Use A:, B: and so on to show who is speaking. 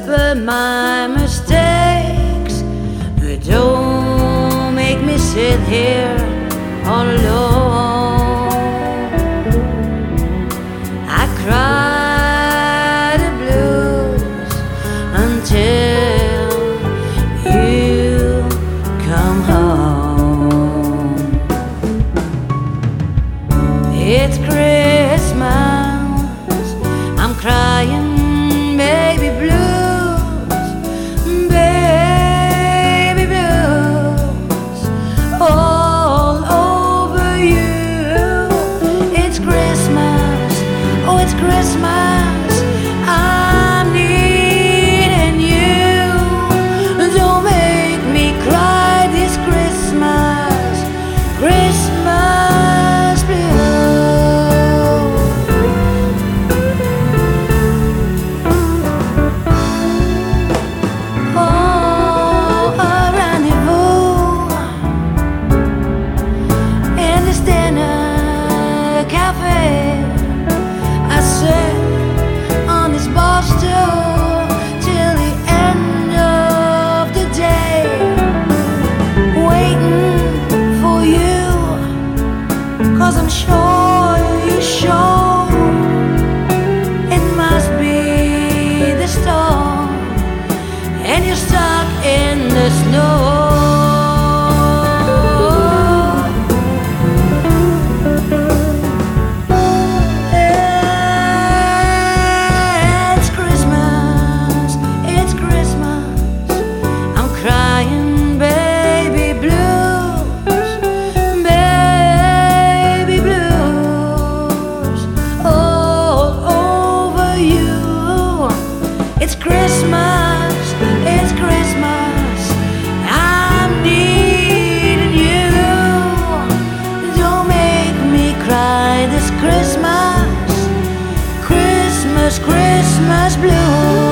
A: suffer my mistakes, but don't make me sit here all alone. I cry the blues until you come home. It's Christmas, I'm crying baby blues, baby blues, all over you. It's Christmas, oh it's Christmas, I'm needing you. Don't make me cry this Christmas, Christmas blue. Cause I'm sure you show it must be the storm, and you're stuck in the snow. It's Christmas, it's Christmas, I'm crying baby blues, baby blues, all over you. It's Christmas, it's Christmas, I'm needing you. Don't make me cry this Christmas, Christmas, Christmas blue.